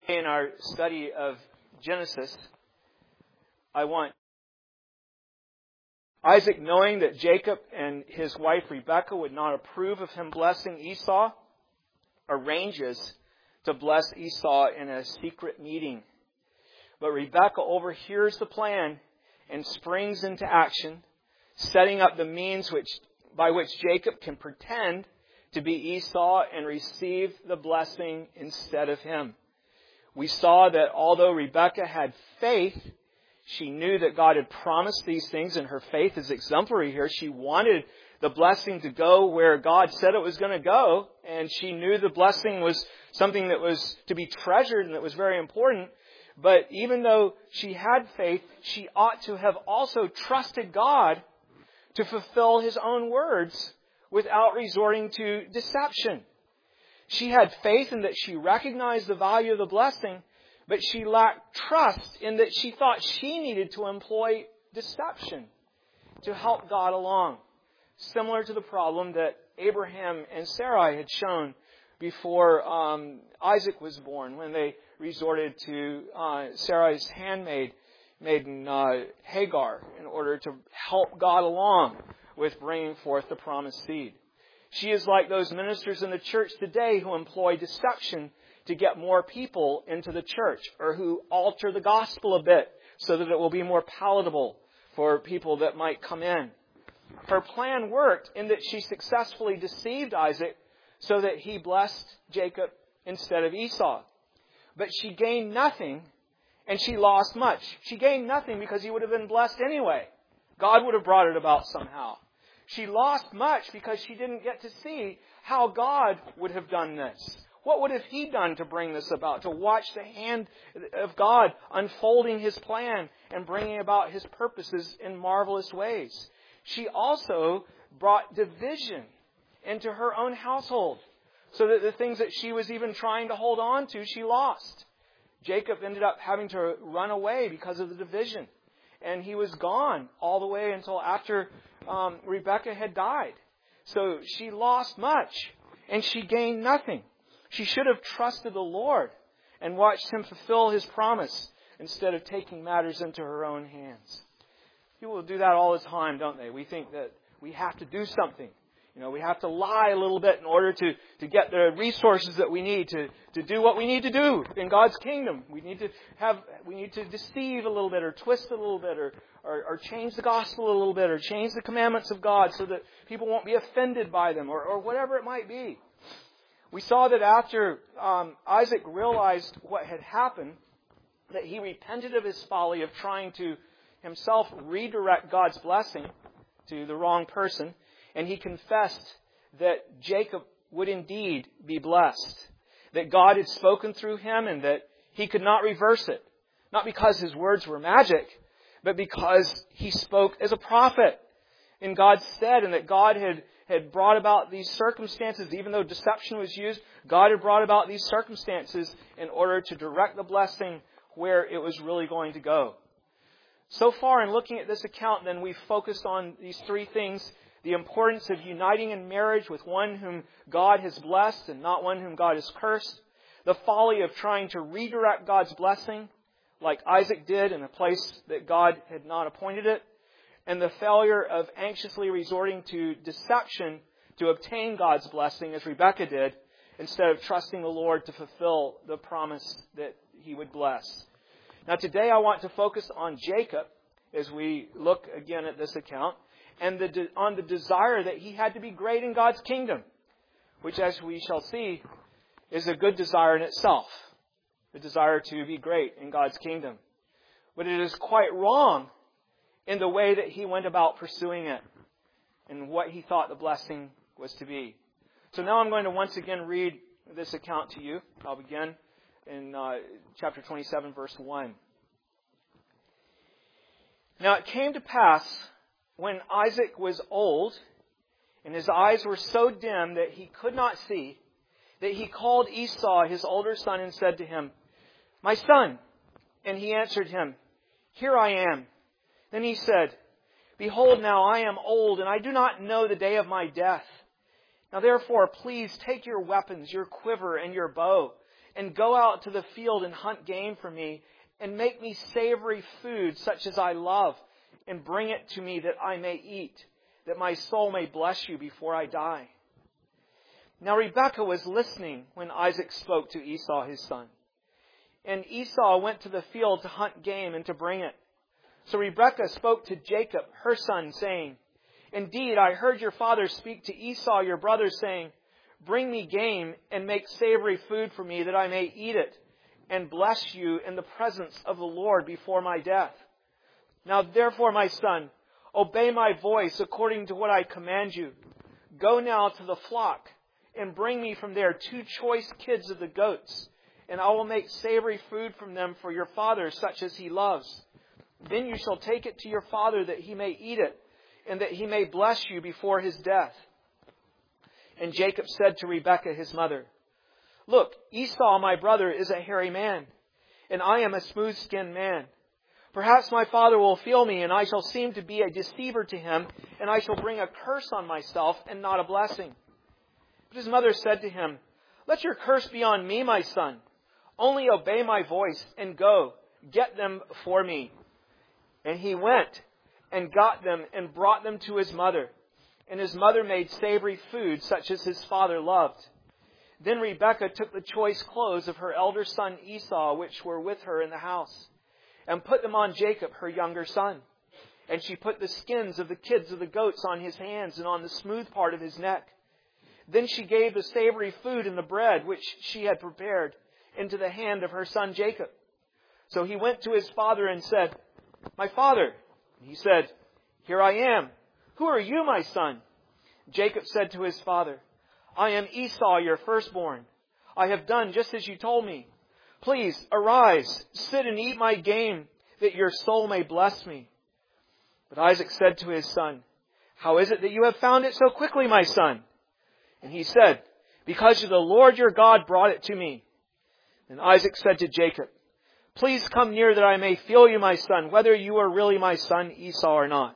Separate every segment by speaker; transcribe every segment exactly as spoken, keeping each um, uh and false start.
Speaker 1: In our study of Genesis, I want Isaac, knowing that Jacob and his wife Rebekah would not approve of him blessing Esau, arranges to bless Esau in a secret meeting. But Rebekah overhears the plan and springs into action, setting up the means which by which Jacob can pretend to be Esau and receive the blessing instead of him. We saw that although Rebekah had faith, she knew that God had promised these things, and her faith is exemplary here. She wanted the blessing to go where God said it was going to go, and she knew the blessing was something that was to be treasured and that was very important. But even though she had faith, she ought to have also trusted God to fulfill His own words without resorting to deception. She had faith in that she recognized the value of the blessing, but she lacked trust in that she thought she needed to employ deception to help God along. Similar to the problem that Abraham and Sarai had shown before um, Isaac was born, when they resorted to uh, Sarai's handmaid, maiden uh, Hagar, in order to help God along with bringing forth the promised seed. She is like those ministers in the church today who employ deception to get more people into the church, or who alter the gospel a bit so that it will be more palatable for people that might come in. Her plan worked in that she successfully deceived Isaac so that he blessed Jacob instead of Esau. But she gained nothing and she lost much. She gained nothing because he would have been blessed anyway. God would have brought it about somehow. She lost much because she didn't get to see how God would have done this. What would have He done to bring this about? To watch the hand of God unfolding His plan and bringing about His purposes in marvelous ways. She also brought division into her own household, so that the things that she was even trying to hold on to, she lost. Jacob ended up having to run away because of the division. And he was gone all the way until after um, Rebekah had died. So she lost much and she gained nothing. She should have trusted the Lord and watched Him fulfill His promise instead of taking matters into her own hands. People do that all the time, don't they? We think that we have to do something. You know, we have to lie a little bit in order to, to get the resources that we need to, to do what we need to do in God's kingdom. We need to have, we need to deceive a little bit, or twist a little bit, or, or, or change the gospel a little bit, or change the commandments of God so that people won't be offended by them, or, or whatever it might be. We saw that after um, Isaac realized what had happened, that he repented of his folly of trying to himself redirect God's blessing to the wrong person. And he confessed that Jacob would indeed be blessed. That God had spoken through him and that he could not reverse it. Not because his words were magic, but because he spoke as a prophet in God's stead, and that God had, had brought about these circumstances. Even though deception was used, God had brought about these circumstances in order to direct the blessing where it was really going to go. So far in looking at this account, then, we've focused on these three things. The importance of uniting in marriage with one whom God has blessed and not one whom God has cursed. The folly of trying to redirect God's blessing, like Isaac did in a place that God had not appointed it. And the failure of anxiously resorting to deception to obtain God's blessing, as Rebekah did, instead of trusting the Lord to fulfill the promise that He would bless. Now today I want to focus on Jacob as we look again at this account, and the, on the desire that he had to be great in God's kingdom, which, as we shall see, is a good desire in itself, the desire to be great in God's kingdom. But it is quite wrong in the way that he went about pursuing it and what he thought the blessing was to be. So now I'm going to once again read this account to you. I'll begin in uh, chapter twenty-seven, verse one. Now it came to pass, when Isaac was old, and his eyes were so dim that he could not see, that he called Esau, his older son, and said to him, "My son." And he answered him, "Here I am." Then he said, "Behold, now I am old, and I do not know the day of my death. Now therefore, please take your weapons, your quiver and your bow, and go out to the field and hunt game for me, and make me savory food such as I love, and bring it to me that I may eat, that my soul may bless you before I die." Now Rebekah was listening when Isaac spoke to Esau his son. And Esau went to the field to hunt game and to bring it. So Rebekah spoke to Jacob, her son, saying, "Indeed, I heard your father speak to Esau your brother, saying, 'Bring me game and make savory food for me that I may eat it, and bless you in the presence of the Lord before my death. Now therefore, my son, obey my voice according to what I command you. Go now to the flock and bring me from there two choice kids of the goats, and I will make savory food from them for your father, such as he loves. Then you shall take it to your father that he may eat it, and that he may bless you before his death.' And Jacob said to Rebekah his mother, 'Look, Esau my brother is a hairy man, and I am a smooth-skinned man. Perhaps my father will feel me, and I shall seem to be a deceiver to him, and I shall bring a curse on myself and not a blessing.' But his mother said to him, 'Let your curse be on me, my son. Only obey my voice and go, get them for me.' And he went and got them and brought them to his mother. And his mother made savory food such as his father loved. Then Rebekah took the choice clothes of her elder son Esau, which were with her in the house, and put them on Jacob, her younger son. And she put the skins of the kids of the goats on his hands and on the smooth part of his neck. Then she gave the savory food and the bread, which she had prepared, into the hand of her son Jacob. So he went to his father and said, 'My father.' And he said, 'Here I am. Who are you, my son?' Jacob said to his father, 'I am Esau, your firstborn. I have done just as you told me. Please arise, sit and eat my game, that your soul may bless me.' But Isaac said to his son, 'How is it that you have found it so quickly, my son?' And he said, 'Because the Lord your God brought it to me.' And Isaac said to Jacob, 'Please come near that I may feel you, my son, whether you are really my son Esau or not.'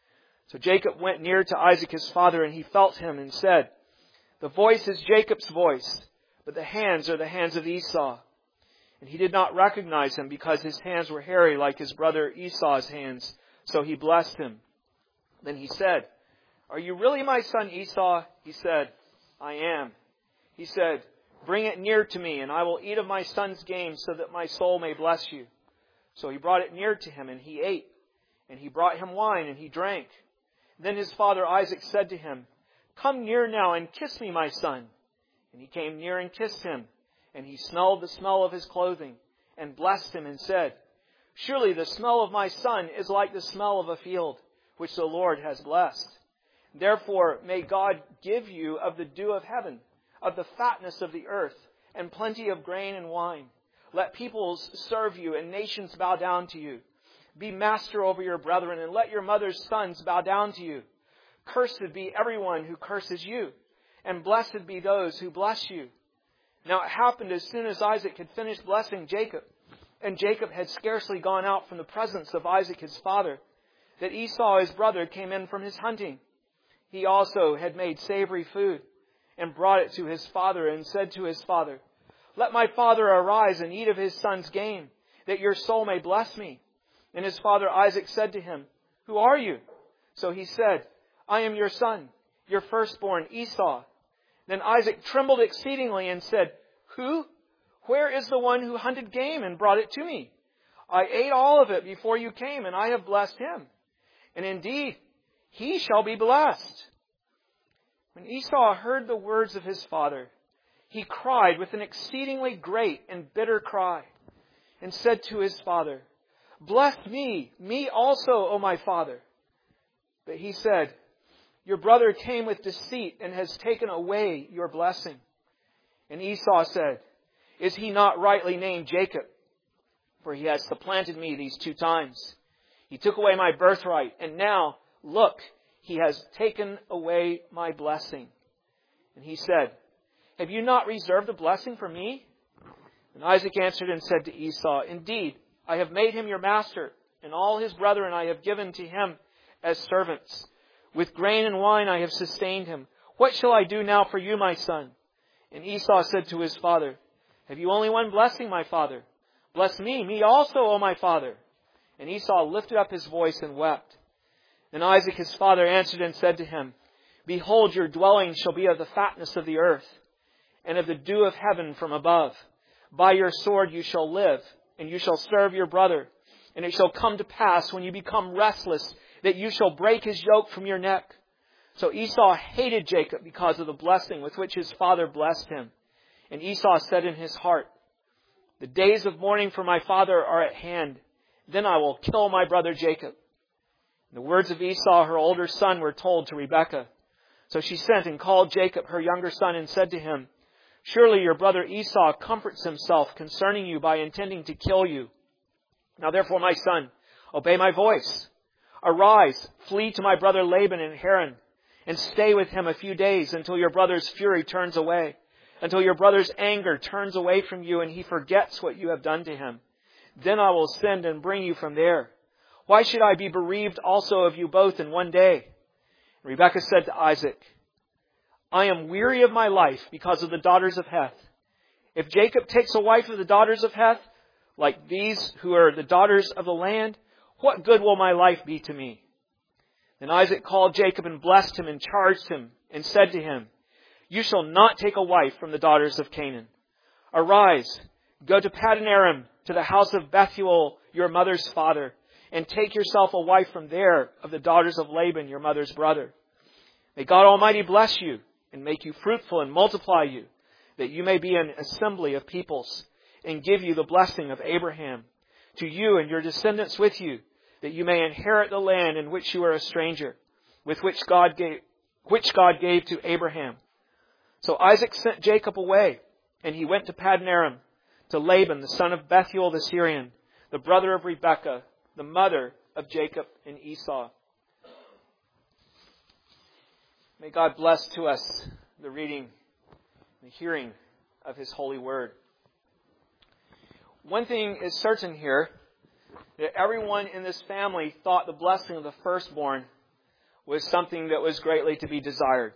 Speaker 1: So Jacob went near to Isaac his father, and he felt him and said, 'The voice is Jacob's voice, but the hands are the hands of Esau.' And he did not recognize him because his hands were hairy like his brother Esau's hands. So he blessed him. Then he said, 'Are you really my son Esau?' He said, 'I am.' He said, 'Bring it near to me, and I will eat of my son's game so that my soul may bless you.' So he brought it near to him, and he ate. And he brought him wine, and he drank. Then his father Isaac said to him, 'Come near now and kiss me, my son.' And he came near and kissed him. And he smelled the smell of his clothing, and blessed him and said, 'Surely the smell of my son is like the smell of a field, which the Lord has blessed. Therefore may God give you of the dew of heaven, of the fatness of the earth, and plenty of grain and wine. Let peoples serve you, and nations bow down to you. Be master over your brethren, and let your mother's sons bow down to you. Cursed be everyone who curses you, and blessed be those who bless you.' Now it happened as soon as Isaac had finished blessing Jacob, and Jacob had scarcely gone out from the presence of Isaac his father, that Esau his brother came in from his hunting. He also had made savory food, and brought it to his father, and said to his father, 'Let my father arise and eat of his son's game, that your soul may bless me.' And his father Isaac said to him, 'Who are you?' So he said, 'I am your son, your firstborn Esau.' Then Isaac trembled exceedingly and said, 'Who? Where is the one who hunted game and brought it to me? I ate all of it before you came, and I have blessed him. And indeed, he shall be blessed.' When Esau heard the words of his father, he cried with an exceedingly great and bitter cry, and said to his father, 'Bless me, me also, O my father.' But he said, 'Your brother came with deceit and has taken away your blessing.' And Esau said, 'Is he not rightly named Jacob? For he has supplanted me these two times. He took away my birthright, and now, look, he has taken away my blessing.' And he said, 'Have you not reserved a blessing for me?' And Isaac answered and said to Esau, 'Indeed, I have made him your master, and all his brethren I have given to him as servants. With grain and wine I have sustained him. What shall I do now for you, my son?' And Esau said to his father, Have you only one blessing, my father? Bless me, me also, O my father. And Esau lifted up his voice and wept. Then Isaac his father answered and said to him, Behold, your dwelling shall be of the fatness of the earth, and of the dew of heaven from above. By your sword you shall live, and you shall serve your brother. And it shall come to pass, when you become restless, that you shall break his yoke from your neck. So Esau hated Jacob because of the blessing with which his father blessed him. And Esau said in his heart, The days of mourning for my father are at hand. Then I will kill my brother Jacob. The words of Esau, her older son, were told to Rebekah. So she sent and called Jacob, her younger son, and said to him, Surely your brother Esau comforts himself concerning you by intending to kill you. Now therefore, my son, obey my voice. Arise, flee to my brother Laban in Haran, and stay with him a few days until your brother's fury turns away, until your brother's anger turns away from you and he forgets what you have done to him. Then I will send and bring you from there. Why should I be bereaved also of you both in one day? Rebekah said to Isaac, I am weary of my life because of the daughters of Heth. If Jacob takes a wife of the daughters of Heth, like these who are the daughters of the land, what good will my life be to me? Then Isaac called Jacob and blessed him and charged him and said to him, You shall not take a wife from the daughters of Canaan. Arise, go to Paddan Aram, to the house of Bethuel, your mother's father, and take yourself a wife from there of the daughters of Laban, your mother's brother. May God Almighty bless you and make you fruitful and multiply you, that you may be an assembly of peoples, and give you the blessing of Abraham, to you and your descendants with you, that you may inherit the land in which you are a stranger, with which God gave, which God gave to Abraham. So Isaac sent Jacob away, and he went to Paddan Aram, to Laban, the son of Bethuel the Syrian, the brother of Rebekah, the mother of Jacob and Esau. May God bless to us the reading, the hearing of His holy word. One thing is certain here, that everyone in this family thought the blessing of the firstborn was something that was greatly to be desired.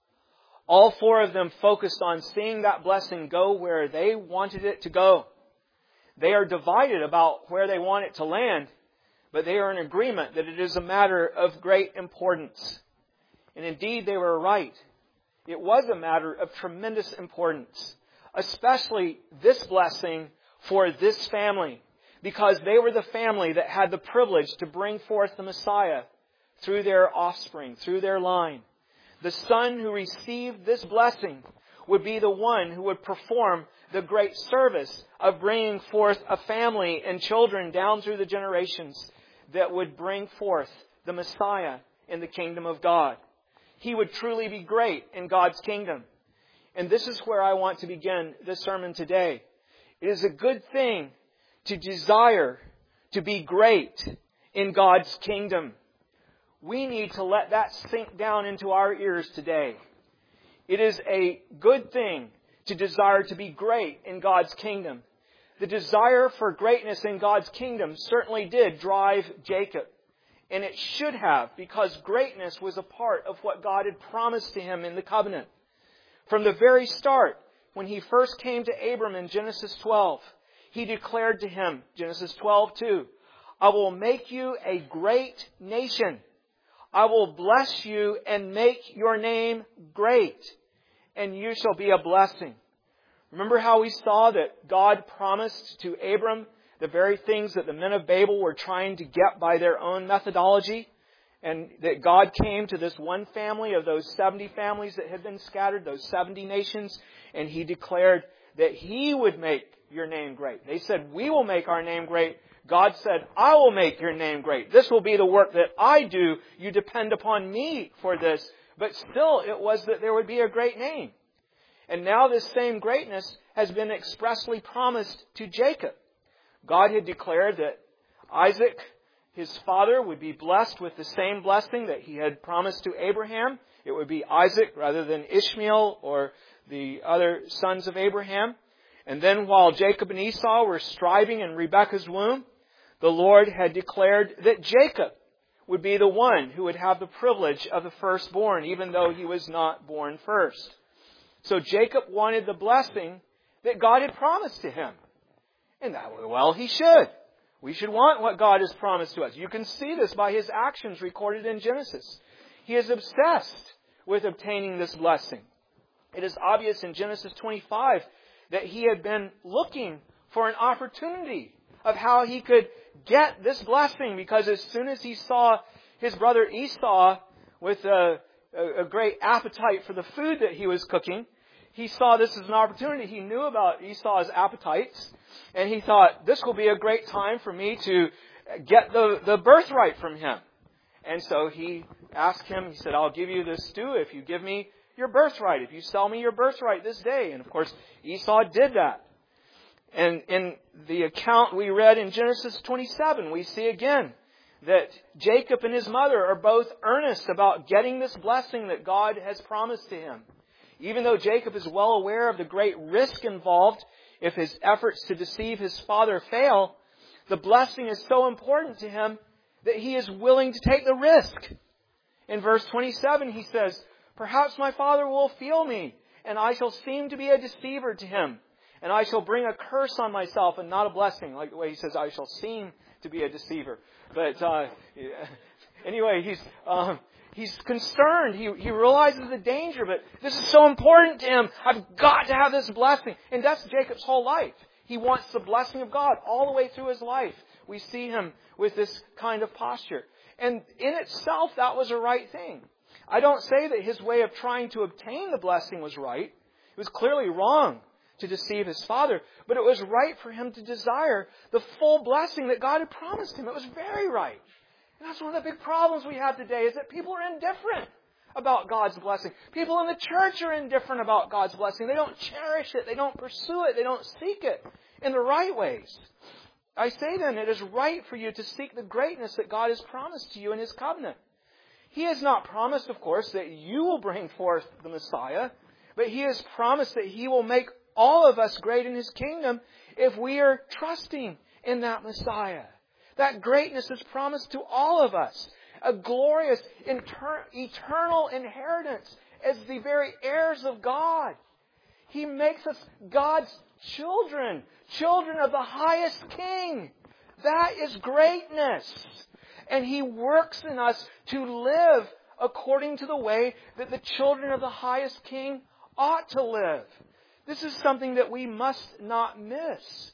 Speaker 1: All four of them focused on seeing that blessing go where they wanted it to go. They are divided about where they want it to land, but they are in agreement that it is a matter of great importance. And indeed, they were right. It was a matter of tremendous importance, especially this blessing for this family, because they were the family that had the privilege to bring forth the Messiah through their offspring, through their line. The son who received this blessing would be the one who would perform the great service of bringing forth a family and children down through the generations that would bring forth the Messiah in the kingdom of God. He would truly be great in God's kingdom. And this is where I want to begin this sermon today. It is a good thing to desire to be great in God's kingdom. We need to let that sink down into our ears today. It is a good thing to desire to be great in God's kingdom. The desire for greatness in God's kingdom certainly did drive Jacob. And it should have, because greatness was a part of what God had promised to him in the covenant. From the very start, when he first came to Abram in Genesis twelve, he declared to him, Genesis twelve two, I will make you a great nation. I will bless you and make your name great, and you shall be a blessing. Remember how we saw that God promised to Abram the very things that the men of Babel were trying to get by their own methodology, and that God came to this one family of those seventy families that had been scattered, those seventy nations, and He declared that He would make your name great. They said, we will make our name great. God said, I will make your name great. This will be the work that I do. You depend upon me for this. But still, it was that there would be a great name. And now this same greatness has been expressly promised to Jacob. God had declared that Isaac, his father, would be blessed with the same blessing that He had promised to Abraham. It would be Isaac rather than Ishmael or the other sons of Abraham. And then while Jacob and Esau were striving in Rebekah's womb, the Lord had declared that Jacob would be the one who would have the privilege of the firstborn, even though he was not born first. So Jacob wanted the blessing that God had promised to him. And that, well, he should. We should want what God has promised to us. You can see this by his actions recorded in Genesis. He is obsessed with obtaining this blessing. It is obvious in Genesis twenty-five that he had been looking for an opportunity of how he could get this blessing, because as soon as he saw his brother Esau with a, a, a great appetite for the food that he was cooking, he saw this as an opportunity. He knew about Esau's appetites, and he thought, this will be a great time for me to get the, the birthright from him. And so he asked him, he said, I'll give you this stew if you give me your birthright, if you sell me your birthright this day. And of course, Esau did that. And in the account we read in Genesis twenty-seven, we see again that Jacob and his mother are both earnest about getting this blessing that God has promised to him. Even though Jacob is well aware of the great risk involved if his efforts to deceive his father fail, the blessing is so important to him that he is willing to take the risk. In verse twenty-seven, he says, perhaps my father will feel me, and I shall seem to be a deceiver to him, and I shall bring a curse on myself and not a blessing. Like the way he says, I shall seem to be a deceiver. But uh, anyway, he's um, he's concerned. He he realizes the danger, but this is so important to him. I've got to have this blessing. And that's Jacob's whole life. He wants the blessing of God all the way through his life. We see him with this kind of posture. And in itself, that was a right thing. I don't say that his way of trying to obtain the blessing was right. It was clearly wrong to deceive his father, but it was right for him to desire the full blessing that God had promised him. It was very right. And that's one of the big problems we have today, is that people are indifferent about God's blessing. People in the church are indifferent about God's blessing. They don't cherish it. They don't pursue it. They don't seek it in the right ways. I say then, it is right for you to seek the greatness that God has promised to you in His covenant. He has not promised, of course, that you will bring forth the Messiah, but He has promised that He will make all of us great in His kingdom if we are trusting in that Messiah. That greatness is promised to all of us. A glorious, inter- eternal inheritance as the very heirs of God. He makes us God's children, children of the highest King. That is greatness. And He works in us to live according to the way that the children of the highest King ought to live. This is something that we must not miss.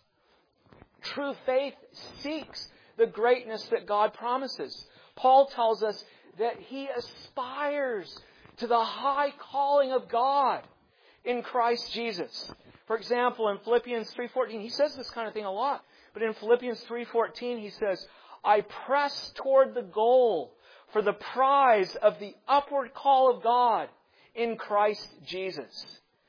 Speaker 1: True faith seeks the greatness that God promises. Paul tells us that he aspires to the high calling of God in Christ Jesus. For example, in Philippians three fourteen, he says this kind of thing a lot. But in Philippians three fourteen, he says, I press toward the goal for the prize of the upward call of God in Christ Jesus.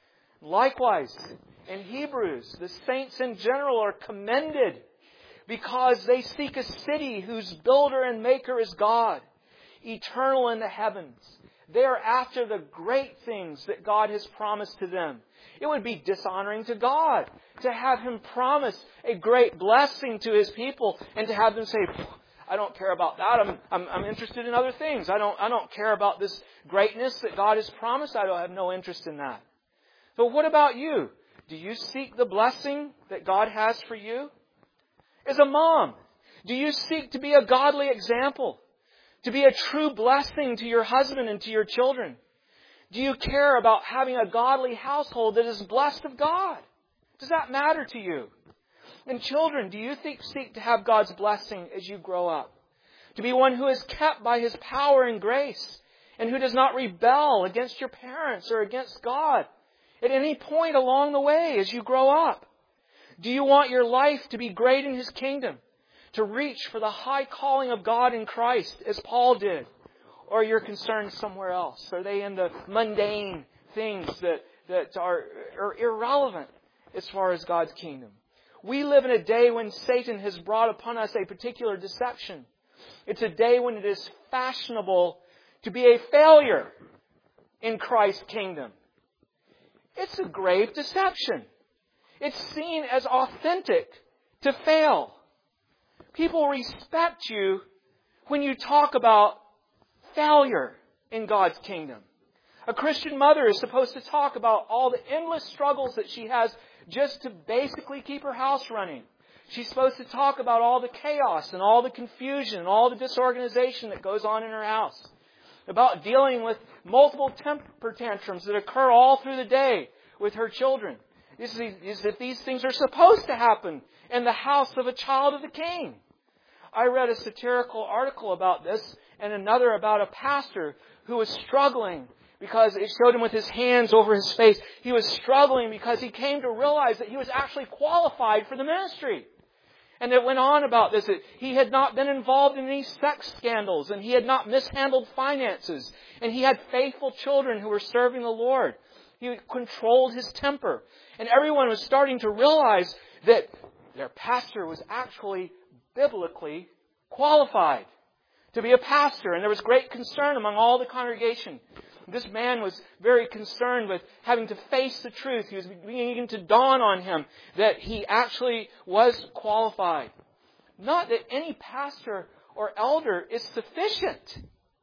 Speaker 1: Likewise, in Hebrews, the saints in general are commended because they seek a city whose builder and maker is God, eternal in the heavens. They are after the great things that God has promised to them. It would be dishonoring to God to have Him promise a great blessing to His people and to have them say, I don't care about that. I'm, I'm, I'm interested in other things. I don't, I don't care about this greatness that God has promised. I don't have no interest in that. So what about you? Do you seek the blessing that God has for you? As a mom, do you seek to be a godly example? To be a true blessing to your husband and to your children? Do you care about having a godly household that is blessed of God? Does that matter to you? And children, do you think, seek to have God's blessing as you grow up? To be one who is kept by His power and grace and who does not rebel against your parents or against God at any point along the way as you grow up? Do you want your life to be great in His kingdom? To reach for the high calling of God in Christ as Paul did? Or you're concerned somewhere else? Are they in the mundane things that, that are, are irrelevant as far as God's kingdom? We live in a day when Satan has brought upon us a particular deception. It's a day when it is fashionable to be a failure in Christ's kingdom. It's a grave deception. It's seen as authentic to fail. People respect you when you talk about failure in God's kingdom. A Christian mother is supposed to talk about all the endless struggles that she has just to basically keep her house running. She's supposed to talk about all the chaos and all the confusion and all the disorganization that goes on in her house. About dealing with multiple temper tantrums that occur all through the day with her children. This is that these things are supposed to happen in the house of a child of the king. I read a satirical article about this and another about a pastor who was struggling because it showed him with his hands over his face. He was struggling because he came to realize that he was actually qualified for the ministry. And it went on about this, that he had not been involved in any sex scandals, and he had not mishandled finances, and he had faithful children who were serving the Lord. He controlled his temper. And everyone was starting to realize that their pastor was actually biblically qualified to be a pastor. And there was great concern among all the congregation. This man was very concerned with having to face the truth. He was beginning to dawn on him that he actually was qualified. Not that any pastor or elder is sufficient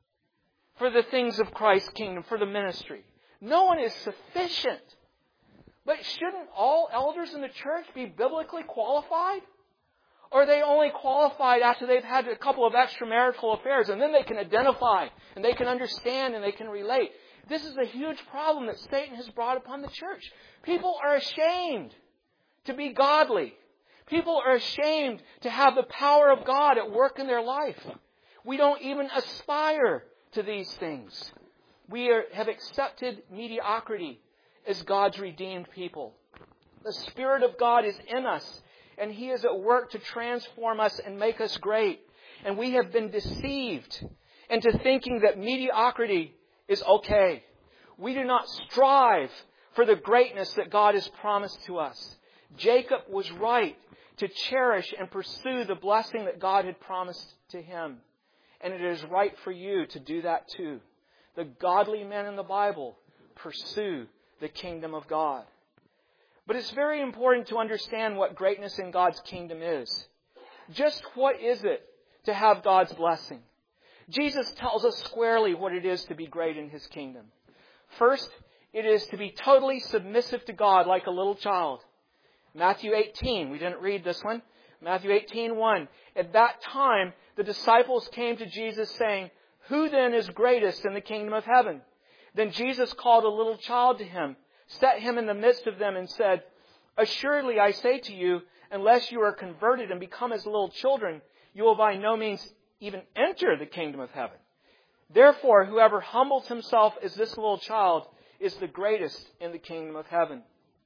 Speaker 1: for the things of Christ's kingdom, for the ministry. No one is sufficient. But shouldn't all elders in the church be biblically qualified? Or are they only qualified after they've had a couple of extramarital affairs and then they can identify and they can understand and they can relate? This is a huge problem that Satan has brought upon the church. People are ashamed to be godly. People are ashamed to have the power of God at work in their life. We don't even aspire to these things. We are, have accepted mediocrity as God's redeemed people. The Spirit of God is in us, and He is at work to transform us and make us great. And we have been deceived into thinking that mediocrity is okay. We do not strive for the greatness that God has promised to us. Jacob was right to cherish and pursue the blessing that God had promised to him. And it is right for you to do that too. The godly men in the Bible pursue the kingdom of God. But it's very important to understand what greatness in God's kingdom is. Just what is it to have God's blessing? Jesus tells us squarely what it is to be great in His kingdom. First, it is to be totally submissive to God like a little child. Matthew eighteen, we didn't read this one. Matthew eighteen, one. At that time, the disciples came to Jesus saying, "Who then is greatest in the kingdom of heaven?" Then Jesus called a little child to Him, set him in the midst of them and said, "Assuredly I say to you, unless you are converted and become as little children, you will by no means even enter the kingdom of heaven. Therefore, whoever humbles himself as this little child is the greatest in the kingdom of heaven."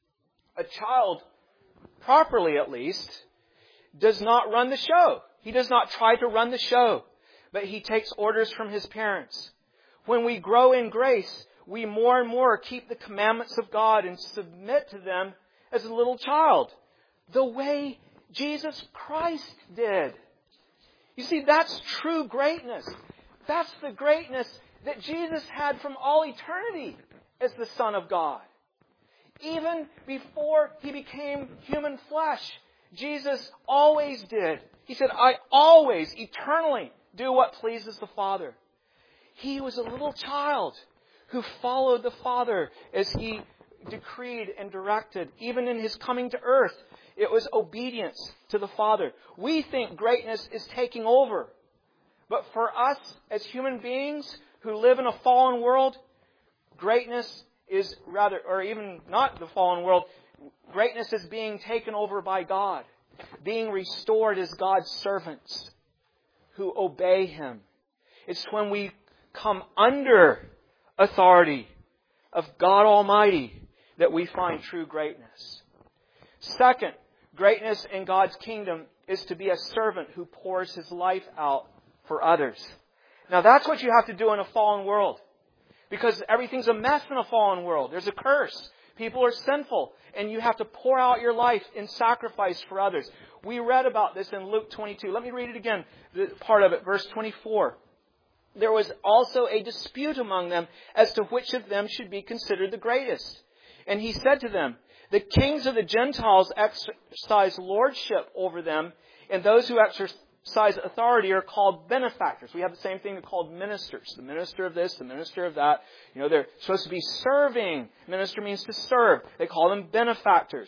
Speaker 1: A child, properly at least, does not run the show. He does not try to run the show, but he takes orders from his parents. When we grow in grace, we more and more keep the commandments of God and submit to them as a little child, the way Jesus Christ did. You see, that's true greatness. That's the greatness that Jesus had from all eternity as the Son of God. Even before He became human flesh, Jesus always did. He said, "I always, eternally, do what pleases the Father." He was a little child who followed the Father as He decreed and directed. Even in His coming to earth, it was obedience to the Father. We think greatness is taking over. But for us as human beings who live in a fallen world, greatness is rather, or even not the fallen world, greatness is being taken over by God. Being restored as God's servants who obey Him. It's when we come under authority of God Almighty that we find true greatness. Second, greatness in God's kingdom is to be a servant who pours his life out for others. Now that's what you have to do in a fallen world. Because everything's a mess in a fallen world. There's a curse. People are sinful. And you have to pour out your life in sacrifice for others. We read about this in Luke twenty-two. Let me read it again, the part of it, verse twenty-four. There was also a dispute among them as to which of them should be considered the greatest. And He said to them, "The kings of the Gentiles exercise lordship over them, and those who exercise authority are called benefactors." We have the same thing called ministers. The minister of this, the minister of that. You know, they're supposed to be serving. Minister means to serve. They call them benefactors.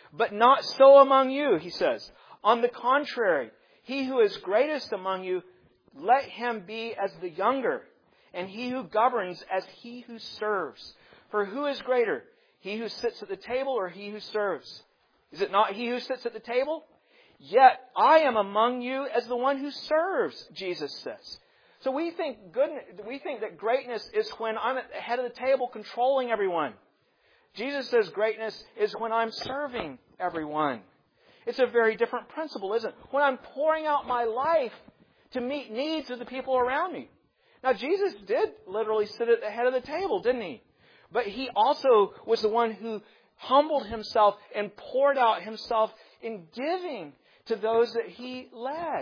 Speaker 1: But not so among you, he says. On the contrary, he who is greatest among you, let him be as the younger, and he who governs as he who serves. For who is greater, he who sits at the table or he who serves? Is it not he who sits at the table? Yet I am among you as the one who serves, Jesus says. So we think goodness, we think that greatness is when I'm at the head of the table controlling everyone. Jesus says greatness is when I'm serving everyone. It's a very different principle, isn't it? When I'm pouring out my life to meet needs of the people around me. Now, Jesus did literally sit at the head of the table, didn't he? But he also was the one who humbled himself and poured out himself in giving to those that he led.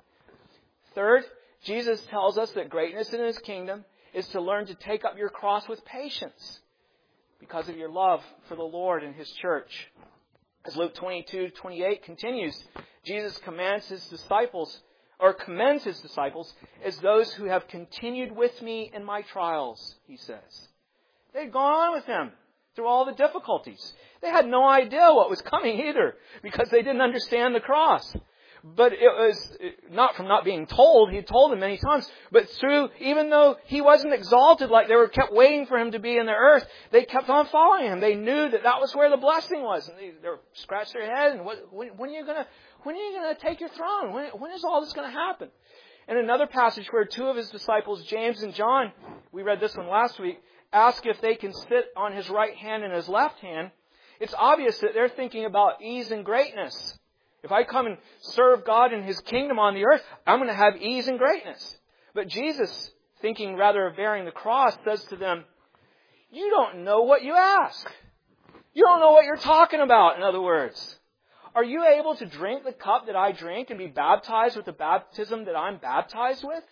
Speaker 1: Third, Jesus tells us that greatness in his kingdom is to learn to take up your cross with patience because of your love for the Lord and his church. As Luke twenty-two twenty-eight continues, Jesus commands his disciples, or commends his disciples, as those who have continued with me in my trials, he says. They'd gone on with him through all the difficulties. They had no idea what was coming either, because they didn't understand the cross. But it was not from not being told. He had told them many times. But through, even though he wasn't exalted, like they were kept waiting for him to be in the earth, they kept on following him. They knew that that was where the blessing was. And they, they were scratching their head. And what, when, when are you going to, when are you going to take your throne? When, when is all this going to happen? In another passage where two of his disciples, James and John, we read this one last week, ask if they can sit on his right hand and his left hand, it's obvious that they're thinking about ease and greatness. If I come and serve God in his kingdom on the earth, I'm going to have ease and greatness. But Jesus, thinking rather of bearing the cross, says to them, you don't know what you ask. You don't know what you're talking about, in other words. Are you able to drink the cup that I drink and be baptized with the baptism that I'm baptized with?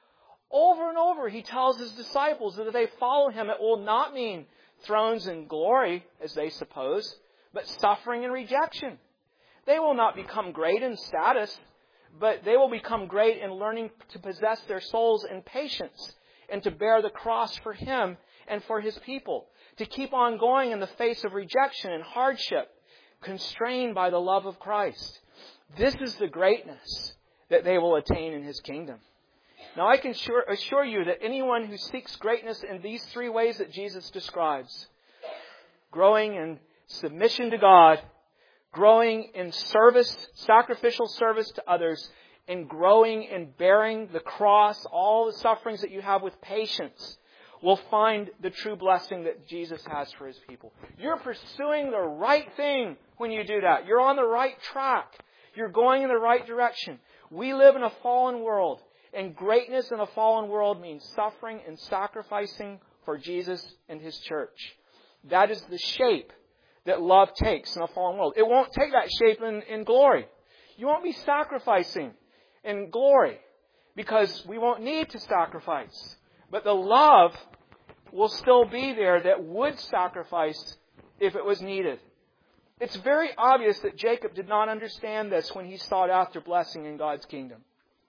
Speaker 1: Over and over, he tells his disciples that if they follow him, it will not mean thrones and glory, as they suppose, but suffering and rejection. They will not become great in status, but they will become great in learning to possess their souls in patience and to bear the cross for him and for his people, to keep on going in the face of rejection and hardship, constrained by the love of Christ. This is the greatness that they will attain in his kingdom. Now, I can sure, assure you that anyone who seeks greatness in these three ways that Jesus describes, growing in submission to God, growing in service, sacrificial service to others, and growing in bearing the cross, all the sufferings that you have with patience, will find the true blessing that Jesus has for his people. You're pursuing the right thing when you do that. You're on the right track. You're going in the right direction. We live in a fallen world, and greatness in a fallen world means suffering and sacrificing for Jesus and his church. That is the shape that love takes in a fallen world. It won't take that shape in, in glory. You won't be sacrificing in glory because we won't need to sacrifice. But the love will still be there that would sacrifice if it was needed. It's very obvious that Jacob did not understand this when he sought after blessing in God's kingdom.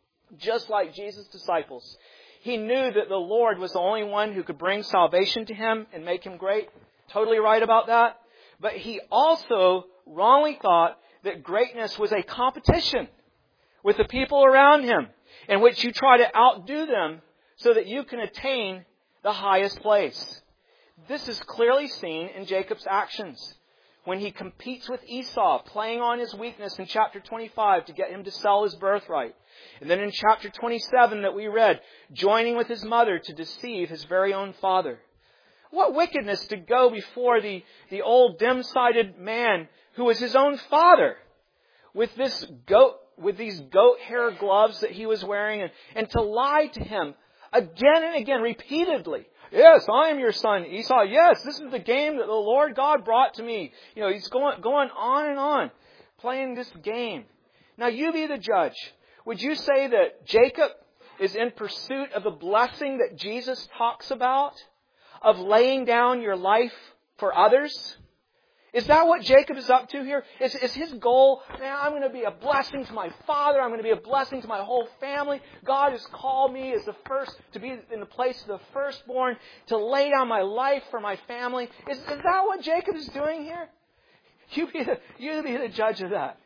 Speaker 1: Just like Jesus' disciples, he knew that the Lord was the only one who could bring salvation to him and make him great. Totally right about that. But he also wrongly thought that greatness was a competition with the people around him in which you try to outdo them so that you can attain the highest place. This is clearly seen in Jacob's actions when he competes with Esau, playing on his weakness in chapter twenty-five to get him to sell his birthright. And then in chapter twenty-seven that we read, joining with his mother to deceive his very own father. What wickedness to go before the, the old dim-sighted man who was his own father with this goat, with these goat hair gloves that he was wearing and, and to lie to him again and again, repeatedly. Yes, I am your son, Esau. Yes, this is the game that the Lord God brought to me. You know, he's going, going on and on, playing this game. Now you be the judge. Would you say that Jacob is in pursuit of the blessing that Jesus talks about? Of laying down your life for others? Is that what Jacob is up to here? Is, is his goal, man, I'm going to be a blessing to my father. I'm going to be a blessing to my whole family. God has called me as the first, to be in the place of the firstborn, to lay down my life for my family. Is, is that what Jacob is doing here? You be the, you be the judge of that.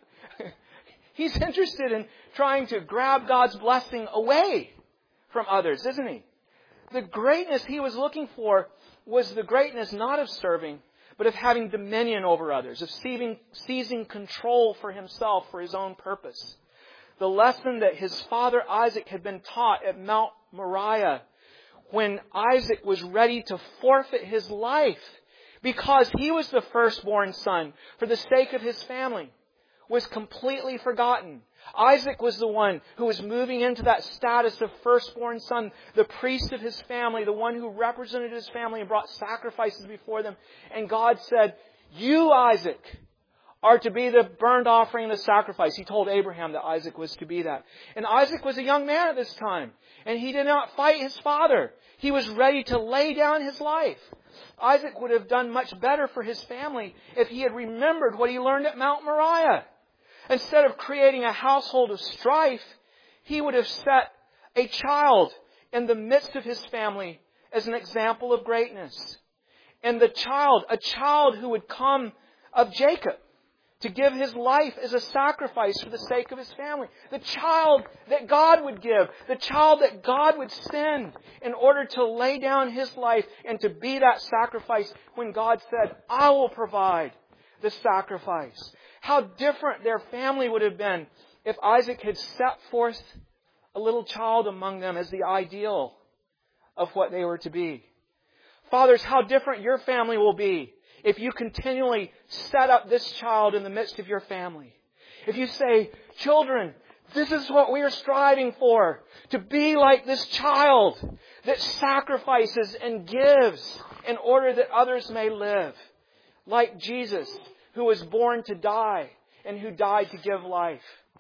Speaker 1: He's interested in trying to grab God's blessing away from others, isn't he? The greatness he was looking for was the greatness not of serving, but of having dominion over others, of seizing, seizing control for himself for his own purpose. The lesson that his father Isaac had been taught at Mount Moriah when Isaac was ready to forfeit his life because he was the firstborn son for the sake of his family, was completely forgotten. Isaac was the one who was moving into that status of firstborn son, the priest of his family, the one who represented his family and brought sacrifices before them. And God said, you, Isaac, are to be the burnt offering and the sacrifice. He told Abraham that Isaac was to be that. And Isaac was a young man at this time. And he did not fight his father. He was ready to lay down his life. Isaac would have done much better for his family if he had remembered what he learned at Mount Moriah. Instead of creating a household of strife, he would have set a child in the midst of his family as an example of greatness. And the child, a child who would come of Jacob, to give his life as a sacrifice for the sake of his family. The child that God would give. The child that God would send in order to lay down his life and to be that sacrifice when God said, I will provide the sacrifice. How different their family would have been if Isaac had set forth a little child among them as the ideal of what they were to be. Fathers, how different your family will be if you continually set up this child in the midst of your family. If you say, children, this is what we are striving for, to be like this child that sacrifices and gives in order that others may live. Like Jesus, who was born to die and who died to give life.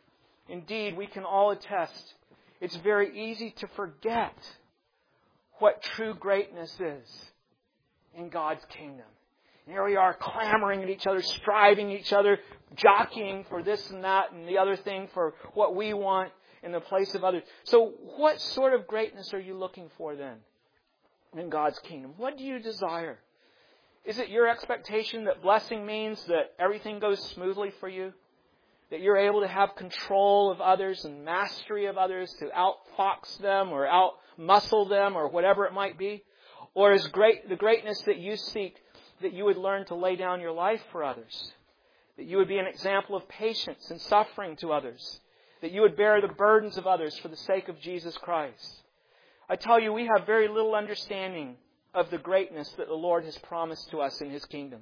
Speaker 1: Indeed, we can all attest, it's very easy to forget what true greatness is in God's kingdom. And here we are clamoring at each other, striving at each other, jockeying for this and that and the other thing for what we want in the place of others. So what sort of greatness are you looking for then in God's kingdom? What do you desire? Is it your expectation that blessing means that everything goes smoothly for you? That you're able to have control of others and mastery of others, to outfox them or outmuscle them or whatever it might be? Or is great the greatness that you seek that you would learn to lay down your life for others? That you would be an example of patience and suffering to others? That you would bear the burdens of others for the sake of Jesus Christ? I tell you, we have very little understanding of the greatness that the Lord has promised to us in His kingdom.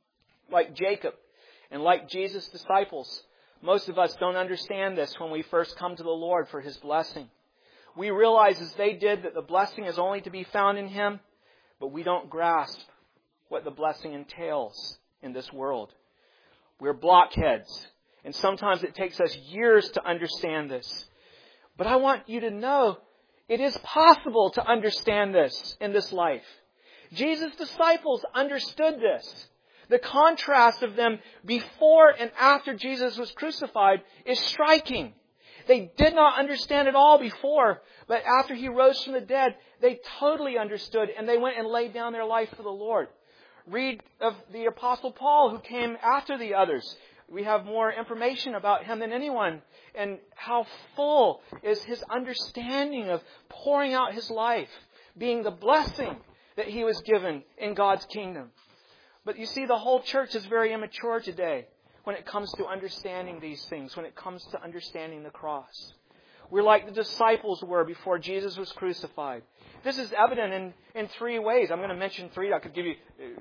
Speaker 1: Like Jacob and like Jesus' disciples, most of us don't understand this when we first come to the Lord for His blessing. We realize as they did that the blessing is only to be found in Him, but we don't grasp what the blessing entails in this world. We're blockheads, and sometimes it takes us years to understand this. But I want you to know it is possible to understand this in this life. Jesus' disciples understood this. The contrast of them before and after Jesus was crucified is striking. They did not understand it all before, but after He rose from the dead, they totally understood, and they went and laid down their life for the Lord. Read of the Apostle Paul, who came after the others. We have more information about him than anyone, and how full is his understanding of pouring out his life, being the blessing that he was given in God's kingdom. But you see, the whole church is very immature today when it comes to understanding these things, when it comes to understanding the cross. We're like the disciples were before Jesus was crucified. This is evident in, in three ways. I'm going to mention three. I could give you,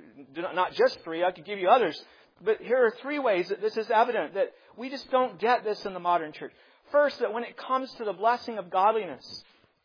Speaker 1: not just three, I could give you others. But here are three ways that this is evident, that we just don't get this in the modern church. First, that when it comes to the blessing of godliness,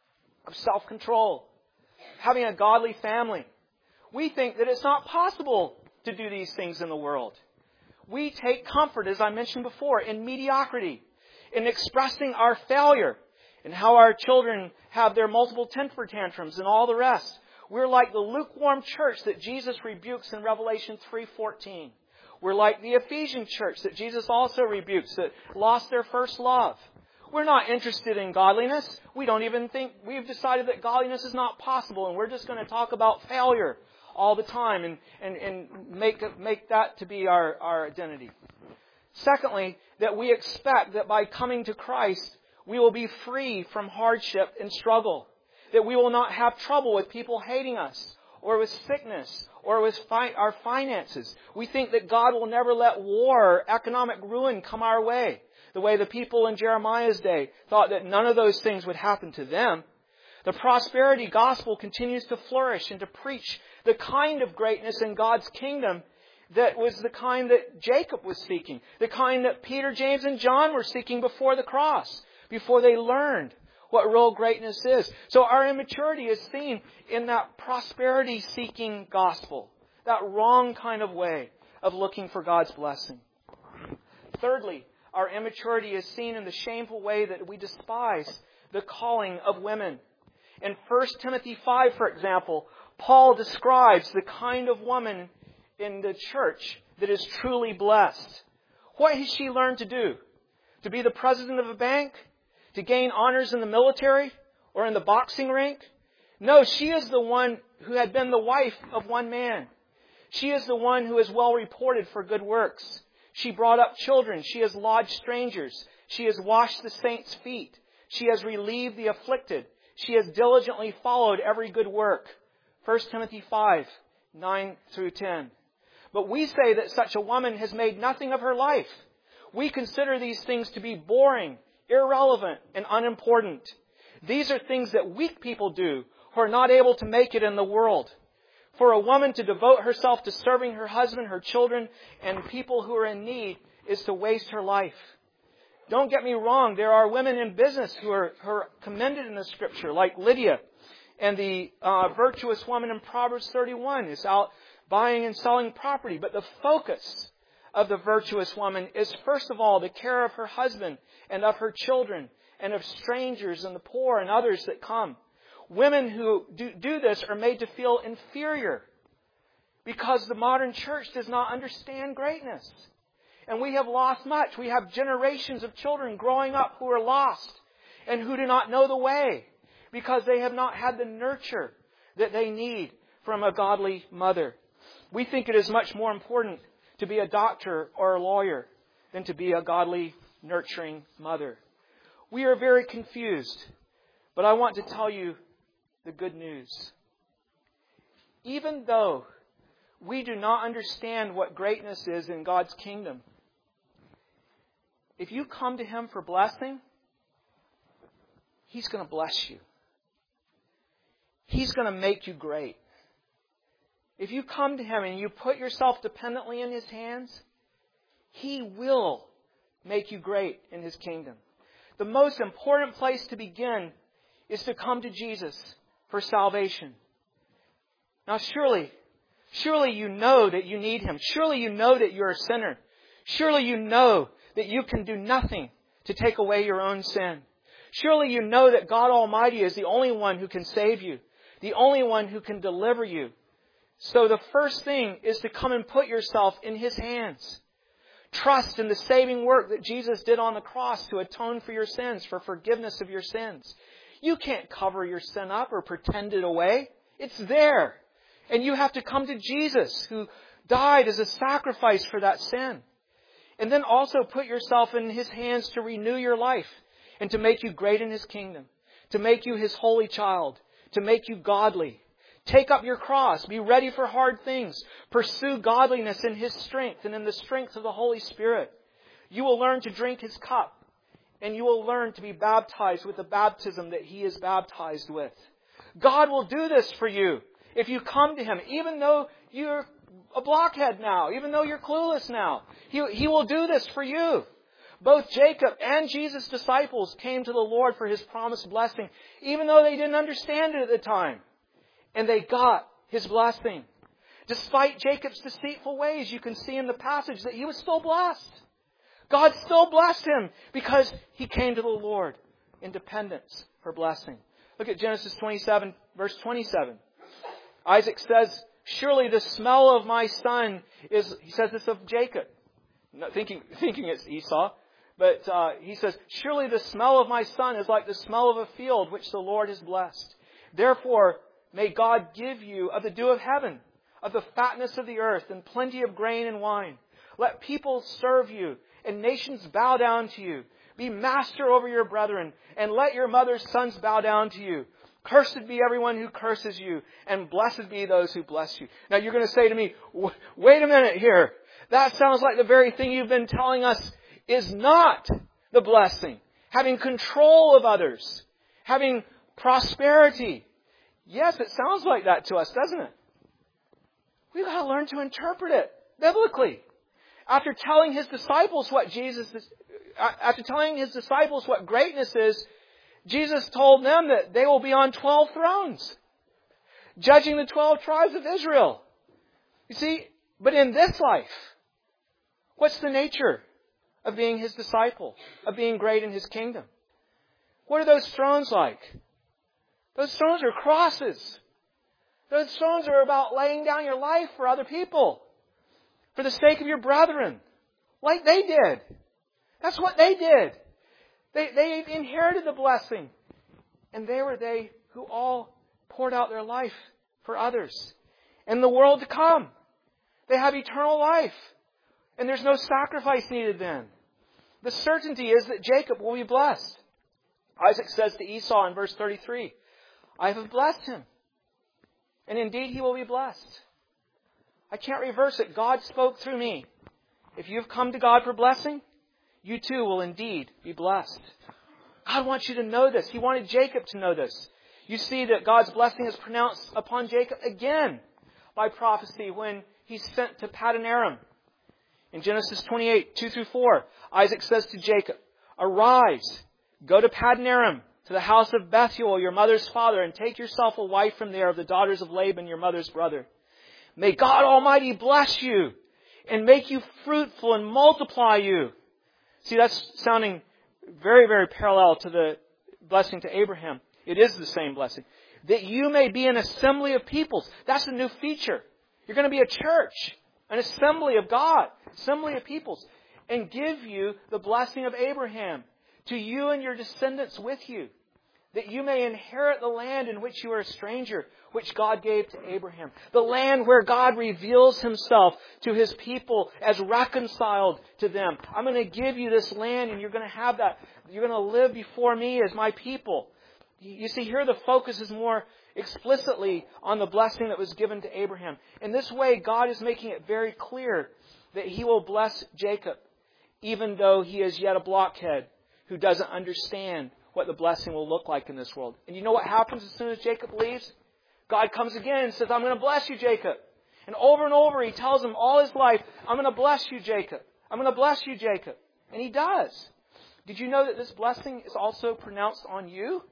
Speaker 1: of self-control, having a godly family, we think that it's not possible to do these things in the world. We take comfort, as I mentioned before, in mediocrity, in expressing our failure, and how our children have their multiple temper tantrums and all the rest. We're like the lukewarm church that Jesus rebukes in Revelation three fourteen. We're like the Ephesian church that Jesus also rebukes, that lost their first love. We're not interested in godliness. We don't even think, we've decided that godliness is not possible, and we're just going to talk about failure all the time and, and, and make, make that to be our, our identity. Secondly, that we expect that by coming to Christ, we will be free from hardship and struggle. That we will not have trouble with people hating us, or with sickness, or with fi- our finances. We think that God will never let war or economic ruin come our way. The way the people in Jeremiah's day thought that none of those things would happen to them. The prosperity gospel continues to flourish and to preach the kind of greatness in God's kingdom that was the kind that Jacob was seeking. The kind that Peter, James, and John were seeking before the cross, before they learned what real greatness is. So our immaturity is seen in that prosperity-seeking gospel, that wrong kind of way of looking for God's blessing. Thirdly, our immaturity is seen in the shameful way that we despise the calling of women. In First Timothy five, for example, Paul describes the kind of woman in the church that is truly blessed. What has she learned to do? To be the president of a bank? To gain honors in the military? Or in the boxing rink? No, she is the one who had been the wife of one man. She is the one who is well reported for good works. She brought up children. She has lodged strangers. She has washed the saints' feet. She has relieved the afflicted. She has diligently followed every good work. First Timothy five, nine through ten. But we say that such a woman has made nothing of her life. We consider these things to be boring, irrelevant, and unimportant. These are things that weak people do who are not able to make it in the world. For a woman to devote herself to serving her husband, her children, and people who are in need is to waste her life. Don't get me wrong, there are women in business who are, who are commended in the Scripture, like Lydia, and the uh, virtuous woman in Proverbs thirty-one is out buying and selling property. But the focus of the virtuous woman is, first of all, the care of her husband and of her children and of strangers and the poor and others that come. Women who do, do this are made to feel inferior because the modern church does not understand greatness. And we have lost much. We have generations of children growing up who are lost and who do not know the way because they have not had the nurture that they need from a godly mother. We think it is much more important to be a doctor or a lawyer than to be a godly, nurturing mother. We are very confused, but I want to tell you the good news. Even though we do not understand what greatness is in God's kingdom, if you come to Him for blessing, He's going to bless you. He's going to make you great. If you come to Him and you put yourself dependently in His hands, He will make you great in His kingdom. The most important place to begin is to come to Jesus for salvation. Now surely, surely you know that you need Him. Surely you know that you're a sinner. Surely you know that you can do nothing to take away your own sin. Surely you know that God Almighty is the only one who can save you, the only one who can deliver you. So the first thing is to come and put yourself in His hands. Trust in the saving work that Jesus did on the cross to atone for your sins, for forgiveness of your sins. You can't cover your sin up or pretend it away. It's there. And you have to come to Jesus, who died as a sacrifice for that sin. And then also put yourself in His hands to renew your life and to make you great in His kingdom, to make you His holy child, to make you godly. Take up your cross. Be ready for hard things. Pursue godliness in His strength and in the strength of the Holy Spirit. You will learn to drink His cup, and you will learn to be baptized with the baptism that He is baptized with. God will do this for you if you come to Him, even though you're a blockhead now, even though you're clueless now. He, he will do this for you. Both Jacob and Jesus' disciples came to the Lord for His promised blessing, even though they didn't understand it at the time. And they got His blessing. Despite Jacob's deceitful ways, you can see in the passage that he was still blessed. God still blessed him because he came to the Lord in dependence for blessing. Look at Genesis twenty-seven, verse twenty-seven. Isaac says, surely the smell of my son is, he says this of Jacob, not thinking, thinking it's Esau, but uh, he says, surely the smell of my son is like the smell of a field which the Lord has blessed. Therefore, may God give you of the dew of heaven, of the fatness of the earth and plenty of grain and wine. Let people serve you and nations bow down to you. Be master over your brethren, and let your mother's sons bow down to you. Cursed be everyone who curses you, and blessed be those who bless you. Now you're going to say to me, wait a minute here. That sounds like the very thing you've been telling us is not the blessing. Having control of others. Having prosperity. Yes, it sounds like that to us, doesn't it? We've got to learn to interpret it biblically. After telling His disciples what Jesus is, after telling His disciples what greatness is, Jesus told them that they will be on twelve thrones, judging the twelve tribes of Israel. You see, but in this life, what's the nature of being His disciple, of being great in His kingdom? What are those thrones like? Those thrones are crosses. Those thrones are about laying down your life for other people, for the sake of your brethren, like they did. That's what they did. They, they inherited the blessing. And they were they who all poured out their life for others. In the world to come, they have eternal life. And there's no sacrifice needed then. The certainty is that Jacob will be blessed. Isaac says to Esau in verse thirty-three, I have blessed him. And indeed he will be blessed. I can't reverse it. God spoke through me. If you've come to God for blessing, you too will indeed be blessed. God wants you to know this. He wanted Jacob to know this. You see that God's blessing is pronounced upon Jacob again by prophecy when he's sent to Paddan Aram. In Genesis twenty-eight, two through four, Isaac says to Jacob, Arise, go to Paddan Aram, to the house of Bethuel, your mother's father, and take yourself a wife from there of the daughters of Laban, your mother's brother. May God Almighty bless you and make you fruitful and multiply you. See, that's sounding very, very parallel to the blessing to Abraham. It is the same blessing. That you may be an assembly of peoples. That's a new feature. You're going to be a church, an assembly of God, assembly of peoples, and give you the blessing of Abraham to you and your descendants with you, that you may inherit the land in which you are a stranger, which God gave to Abraham. The land where God reveals Himself to His people as reconciled to them. I'm going to give you this land and you're going to have that. You're going to live before me as my people. You see, here the focus is more explicitly on the blessing that was given to Abraham. In this way, God is making it very clear that He will bless Jacob, even though he is yet a blockhead who doesn't understand what the blessing will look like in this world. And you know what happens as soon as Jacob leaves? God comes again and says, I'm going to bless you, Jacob. And over and over He tells him all his life, I'm going to bless you, Jacob. I'm going to bless you, Jacob. And He does. Did you know that this blessing is also pronounced on you?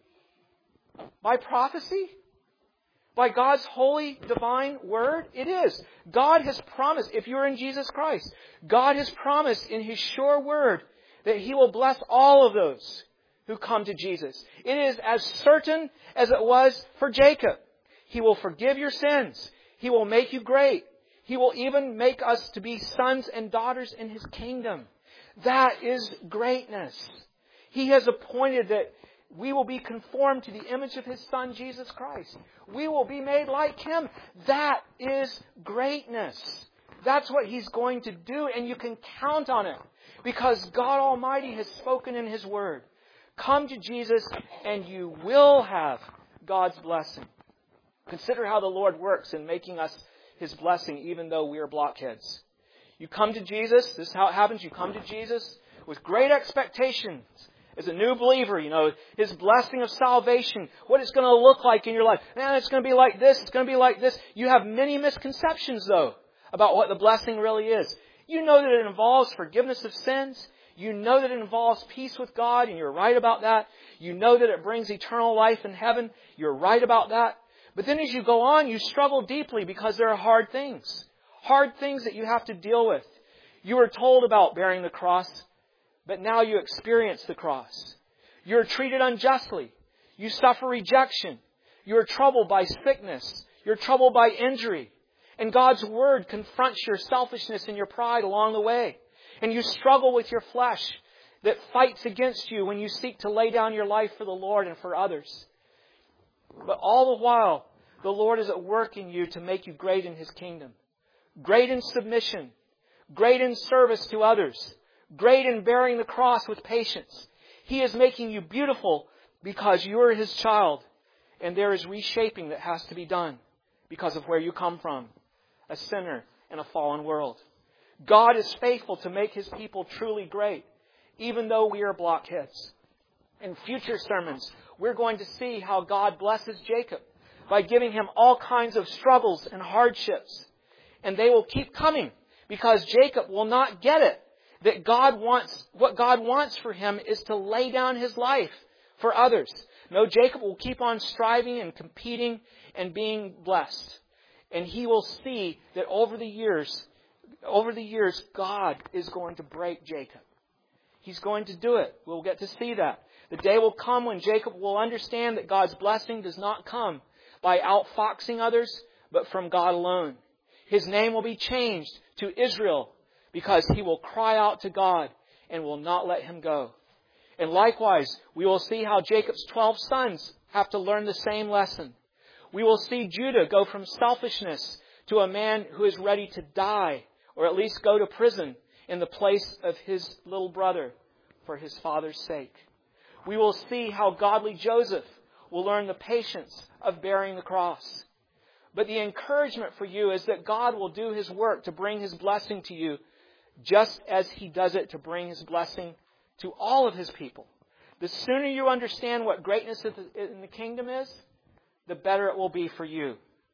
Speaker 1: By prophecy? By God's holy, divine word? It is. God has promised, if you're in Jesus Christ, God has promised in His sure word that He will bless all of those who come to Jesus. It is as certain as it was for Jacob. He will forgive your sins. He will make you great. He will even make us to be sons and daughters in His kingdom. That is greatness. He has appointed that we will be conformed to the image of His Son, Jesus Christ. We will be made like Him. That is greatness. That's what He's going to do, and you can count on it because God Almighty has spoken in His Word. Come to Jesus and you will have God's blessing. Consider how the Lord works in making us His blessing even though we are blockheads. You come to Jesus, this is how it happens, you come to Jesus with great expectations. As a new believer, you know, His blessing of salvation, what it's going to look like in your life. Man, it's going to be like this, it's going to be like this. You have many misconceptions, though, about what the blessing really is. You know that it involves forgiveness of sins. You know that it involves peace with God, and you're right about that. You know that it brings eternal life in heaven. You're right about that. But then as you go on, you struggle deeply because there are hard things. Hard things that you have to deal with. You were told about bearing the cross, but now you experience the cross. You're treated unjustly. You suffer rejection. You're troubled by sickness. You're troubled by injury. And God's Word confronts your selfishness and your pride along the way. And you struggle with your flesh that fights against you when you seek to lay down your life for the Lord and for others. But all the while, The Lord is at work in you to make you great in His kingdom. Great in submission. Great in service to others. Great in bearing the cross with patience. He is making you beautiful because you are His child. And there is reshaping that has to be done because of where you come from. A sinner in a fallen world. God is faithful to make His people truly great, even though we are blockheads. In future sermons, we're going to see how God blesses Jacob by giving him all kinds of struggles and hardships. And they will keep coming because Jacob will not get it. That God wants, what God wants for him is to lay down his life for others. No, Jacob will keep on striving and competing and being blessed. And he will see that over the years, over the years, God is going to break Jacob. He's going to do it. We'll get to see that. The day will come when Jacob will understand that God's blessing does not come by outfoxing others, but from God alone. His name will be changed to Israel because he will cry out to God and will not let him go. And likewise, we will see how Jacob's twelve sons have to learn the same lesson. We will see Judah go from selfishness to a man who is ready to die, or at least go to prison in the place of his little brother for his father's sake. We will see how godly Joseph will learn the patience of bearing the cross. But the encouragement for you is that God will do His work to bring His blessing to you, just as He does it to bring His blessing to all of His people. The sooner you understand what greatness in the kingdom is, the better it will be for you.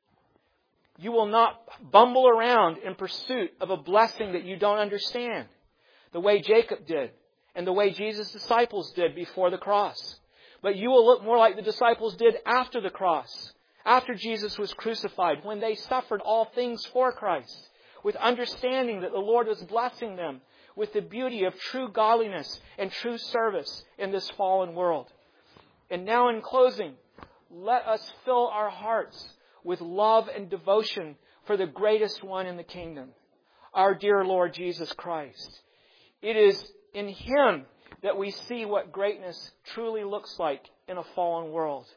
Speaker 1: You will not bumble around in pursuit of a blessing that you don't understand, the way Jacob did and the way Jesus' disciples did before the cross. But you will look more like the disciples did after the cross, after Jesus was crucified, when they suffered all things for Christ, with understanding that the Lord was blessing them with the beauty of true godliness and true service in this fallen world. And now in closing, let us fill our hearts with love and devotion for the greatest one in the kingdom, our dear Lord Jesus Christ. It is in Him that we see what greatness truly looks like in a fallen world.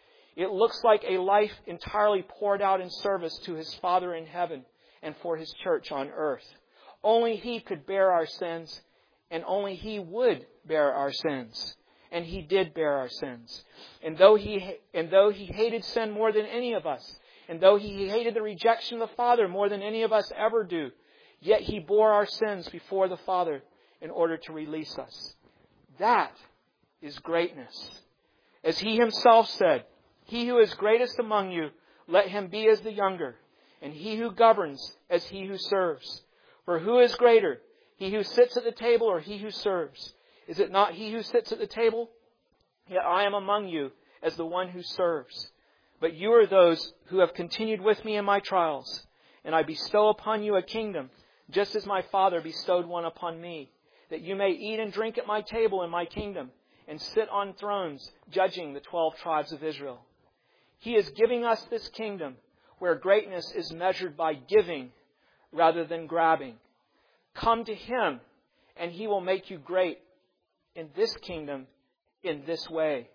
Speaker 1: It looks like a life entirely poured out in service to His Father in heaven and for His church on earth. Only He could bear our sins, and only He would bear our sins. And He did bear our sins. And though He, and though He hated sin more than any of us, and though He hated the rejection of the Father more than any of us ever do, yet He bore our sins before the Father in order to release us. That is greatness. As He Himself said, "He who is greatest among you, let him be as the younger, and he who governs as he who serves. For who is greater, he who sits at the table or he who serves? Is it not he who sits at the table? Yet I am among you as the one who serves. But you are those who have continued with me in my trials, and I bestow upon you a kingdom, just as my Father bestowed one upon me, that you may eat and drink at my table in my kingdom, and sit on thrones judging the twelve tribes of Israel." He is giving us this kingdom where greatness is measured by giving rather than grabbing. Come to Him and He will make you great in this kingdom in this way,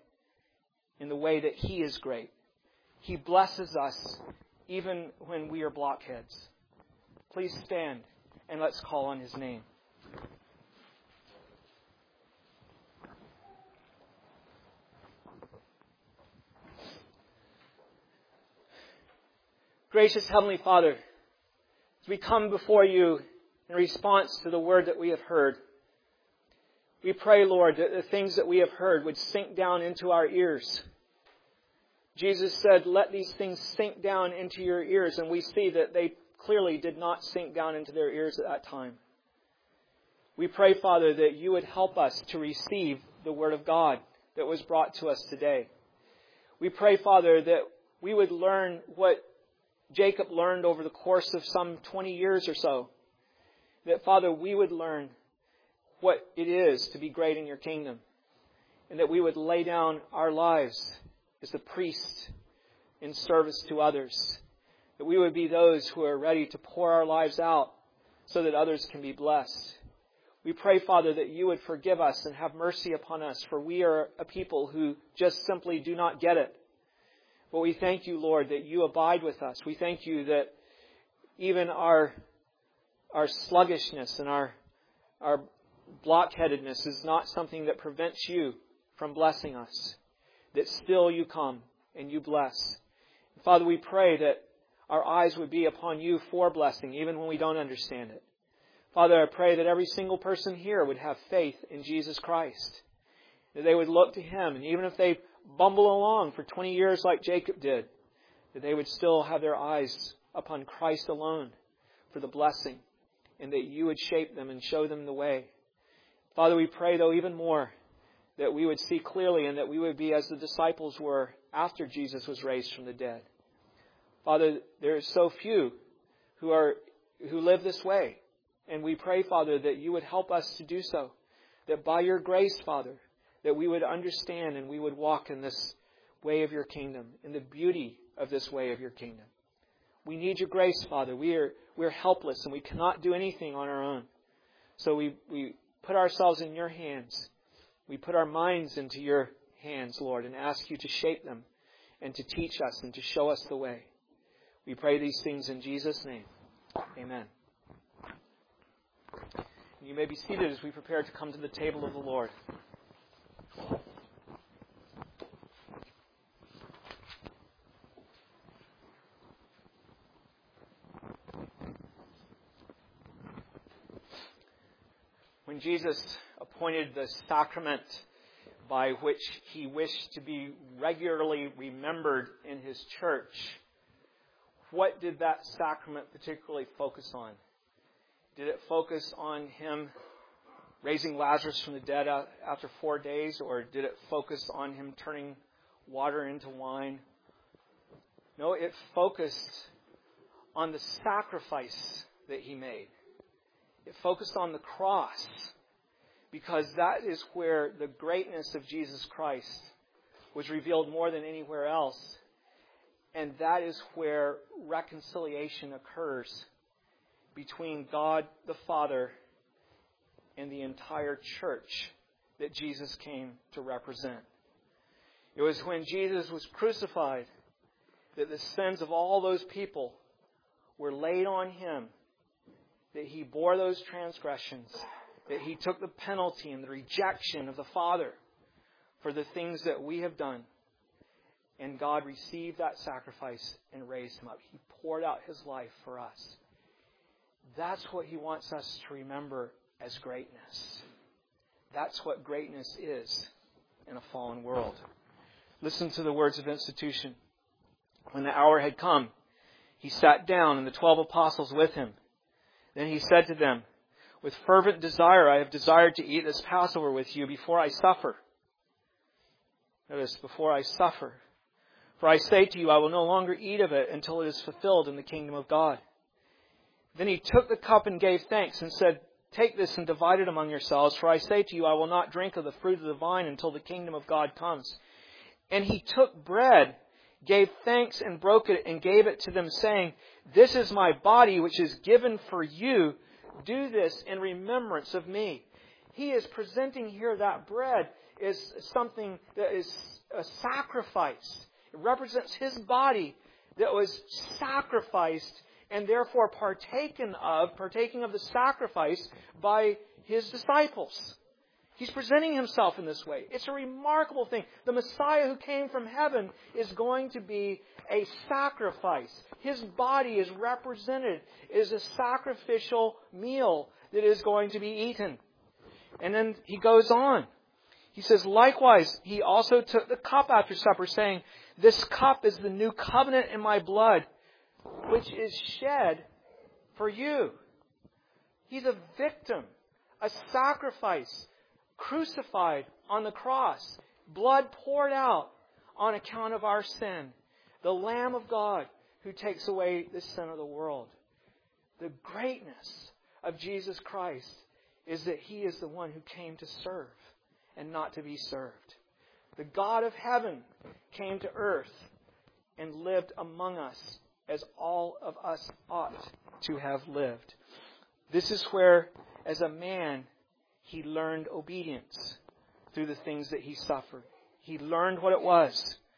Speaker 1: in the way that He is great. He blesses us even when we are blockheads. Please stand and let's call on His name. Gracious Heavenly Father, as we come before You in response to the word that we have heard, we pray, Lord, that the things that we have heard would sink down into our ears. Jesus said, "Let these things sink down into your ears," and we see that they clearly did not sink down into their ears at that time. We pray, Father, that You would help us to receive the Word of God that was brought to us today. We pray, Father, that we would learn what Jacob learned over the course of some twenty years or so. That, Father, we would learn what it is to be great in Your kingdom. And that we would lay down our lives as a priest in service to others. That we would be those who are ready to pour our lives out so that others can be blessed. We pray, Father, that You would forgive us and have mercy upon us, for we are a people who just simply do not get it. But we thank you, Lord, that you abide with us. We thank you that even our, our sluggishness and our, our blockheadedness is not something that prevents you from blessing us. That still you come and you bless. Father, we pray that our eyes would be upon you for blessing, even when we don't understand it. Father, I pray that every single person here would have faith in Jesus Christ. That they would look to Him, and even if they bumble along for twenty years like Jacob did, that they would still have their eyes upon Christ alone for the blessing, and that you would shape them and show them the way. Father, we pray, though, even more, that we would see clearly and that we would be as the disciples were after Jesus was raised from the dead. Father, there are so few who are who live this way. And we pray, Father, that you would help us to do so. That by your grace, Father, that we would understand and we would walk in this way of your kingdom, in the beauty of this way of your kingdom. We need your grace, Father. We are we are helpless and we cannot do anything on our own. So we, we put ourselves in your hands. We put our minds into your hands, Lord, and ask you to shape them and to teach us and to show us the way. We pray these things in Jesus' name. Amen. You may be seated as we prepare to come to the table of the Lord. When Jesus appointed the sacrament by which He wished to be regularly remembered in His church, what did that sacrament particularly focus on? Did it focus on Him raising Lazarus from the dead after four days? Or did it focus on Him turning water into wine? No, it focused on the sacrifice that He made. It focused on the cross, because that is where the greatness of Jesus Christ was revealed more than anywhere else. And that is where reconciliation occurs between God the Father and the entire church that Jesus came to represent. It was when Jesus was crucified that the sins of all those people were laid on Him, that He bore those transgressions, that He took the penalty and the rejection of the Father for the things that we have done. And God received that sacrifice and raised Him up. He poured out His life for us. That's what He wants us to remember as greatness. That's what greatness is in a fallen world. Listen to the words of institution. When the hour had come, He sat down and the twelve apostles with Him. Then He said to them, "With fervent desire I have desired to eat this Passover with you before I suffer." Notice, before I suffer. "For I say to you, I will no longer eat of it until it is fulfilled in the kingdom of God." Then He took the cup and gave thanks and said, "Take this and divide it among yourselves, for I say to you, I will not drink of the fruit of the vine until the kingdom of God comes." And He took bread, gave thanks and broke it and gave it to them, saying, "This is my body which is given for you. Do this in remembrance of me." He is presenting here that bread is something that is a sacrifice. It represents His body that was sacrificed and therefore partaken of, partaking of the sacrifice by His disciples. He's presenting Himself in this way. It's a remarkable thing. The Messiah who came from heaven is going to be a sacrifice. His body is represented as a sacrificial meal that is going to be eaten. And then He goes on. He says, "Likewise, He also took the cup after supper, saying, 'This cup is the new covenant in my blood, which is shed for you.'" He's a victim, a sacrifice, crucified on the cross, blood poured out on account of our sin. The Lamb of God who takes away the sin of the world. The greatness of Jesus Christ is that He is the one who came to serve and not to be served. The God of heaven came to earth and lived among us as all of us ought to have lived. This is where, as a man, He learned obedience through the things that He suffered. He learned what it was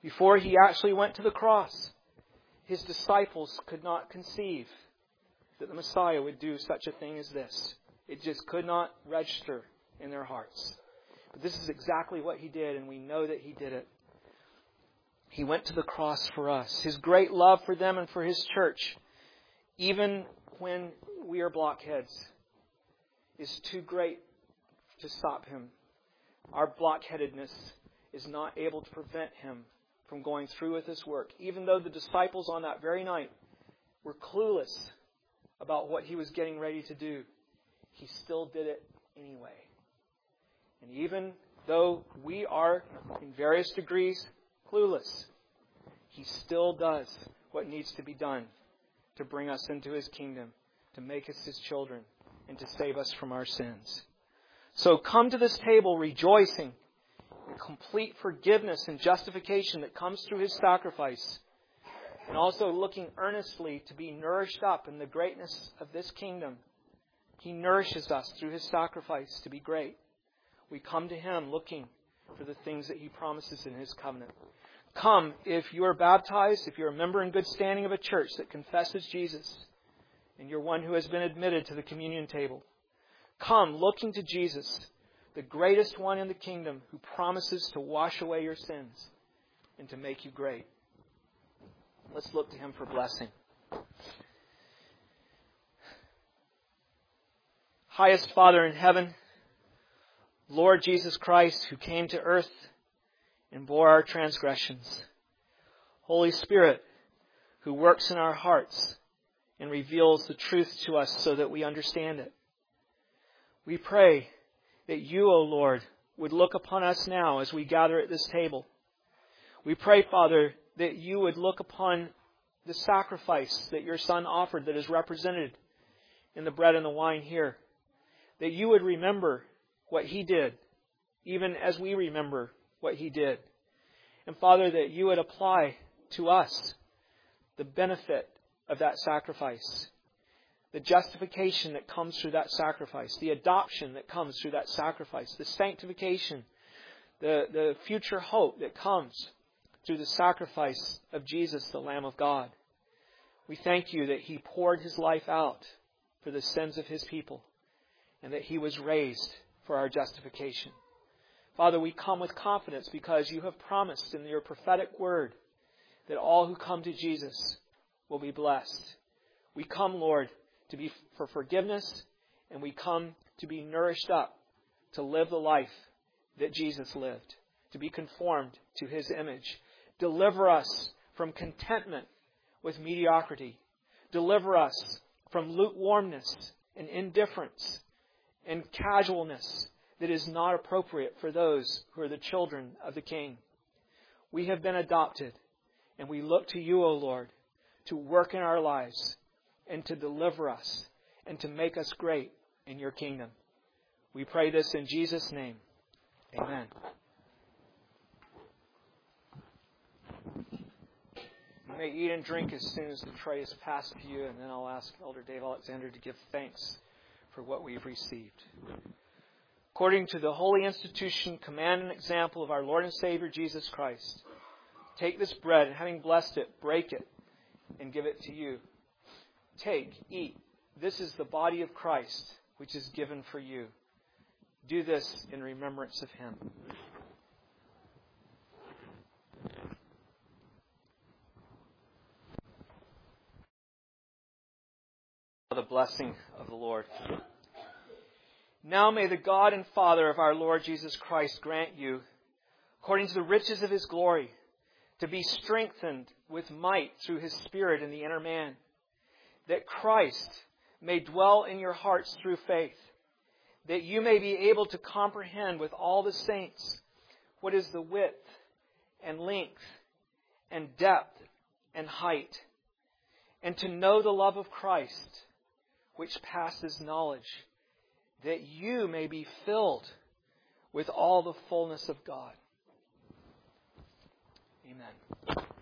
Speaker 1: Before he actually went to the cross, his disciples could not conceive that the Messiah would do such a thing as this. It just could not register in their hearts. But this is exactly what he did, and we know that he did it. He went to the cross for us. His great love for them and for his church, even when we are blockheads, is too great to stop him. Our blockheadedness is not able to prevent him from going through with his work. Even though the disciples on that very night were clueless about what he was getting ready to do, he still did it anyway. And even though we are, in various degrees, clueless, he still does what needs to be done to bring us into his kingdom, to make us his children, and to save us from our sins. So come to this table rejoicing in complete forgiveness and justification that comes through his sacrifice, and also looking earnestly to be nourished up in the greatness of this kingdom. He nourishes us through his sacrifice to be great. We come to him looking for the things that he promises in his covenant. Come if you are baptized, if you're a member in good standing of a church that confesses Jesus, and you're one who has been admitted to the communion table. Come looking to Jesus, the greatest one in the kingdom, who promises to wash away your sins and to make you great. Let's look to him for blessing. Highest Father in heaven, Lord Jesus Christ, who came to earth and bore our transgressions. Holy Spirit, who works in our hearts and reveals the truth to us so that we understand it. We pray that you, O Lord, would look upon us now as we gather at this table. We pray, Father, that you would look upon the sacrifice that your Son offered that is represented in the bread and the wine here. That you would remember what he did, even as we remember what he did. And Father, that you would apply to us the benefit of that sacrifice, the justification that comes through that sacrifice, the adoption that comes through that sacrifice, the sanctification, the, the future hope that comes through the sacrifice of Jesus, the Lamb of God. We thank you that he poured his life out for the sins of his people, and that he was raised for our justification. Father, we come with confidence because you have promised in your prophetic word that all who come to Jesus will be blessed. We come, Lord, to be for forgiveness, and we come to be nourished up, to live the life that Jesus lived, to be conformed to his image. Deliver us from contentment with mediocrity. Deliver us from lukewarmness and indifference and casualness that is not appropriate for those who are the children of the King. We have been adopted, and we look to you, O Lord, to work in our lives and to deliver us and to make us great in your kingdom. We pray this in Jesus' name. Amen. You may eat and drink as soon as the tray is passed to you, and then I'll ask Elder Dave Alexander to give thanks for what we've received. According to the holy institution, command, and example of our Lord and Savior Jesus Christ, take this bread, and having blessed it, break it, and give it to you. Take, eat. This is the body of Christ, which is given for you. Do this in remembrance of him. The blessing of the Lord. Now may the God and Father of our Lord Jesus Christ grant you, according to the riches of his glory, to be strengthened with might through his Spirit in the inner man, that Christ may dwell in your hearts through faith, that you may be able to comprehend with all the saints what is the width and length and depth and height, and to know the love of Christ, which passes knowledge, that you may be filled with all the fullness of God. Amen.